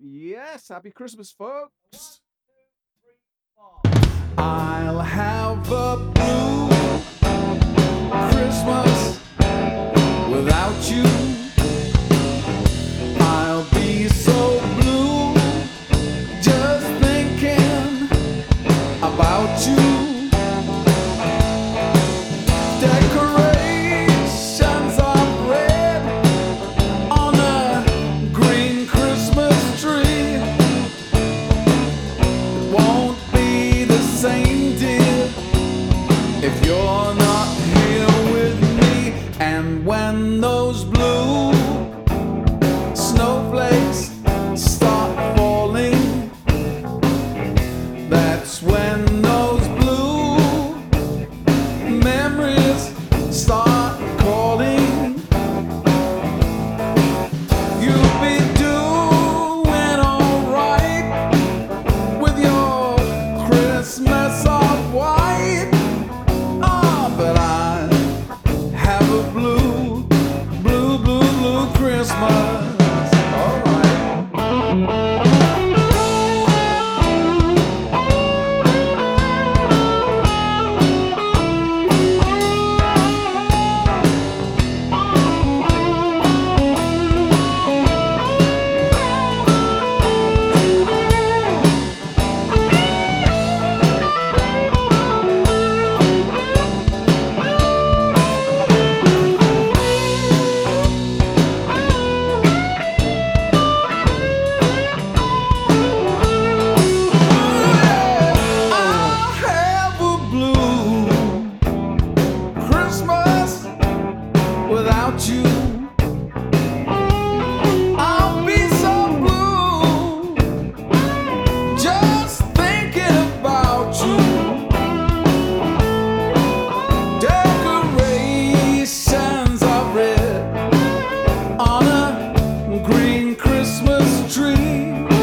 Yes, happy Christmas, folks. I'll have a blue Christmas without you. I'll be so blue just thinking about you. Decorations of red on a green Christmas tree. It won't be the same, dear, if you're not here with me. And when those blue snowflakes start falling, that's when those blue memories start calling. You'll be doing alright with your Christmas of white. Oh, but I have a blue, blue, blue, blue Christmas. Alright. I'll have a blue Christmas without you. I'll be so blue just thinking about you. Decorations of red on a green Christmas tree.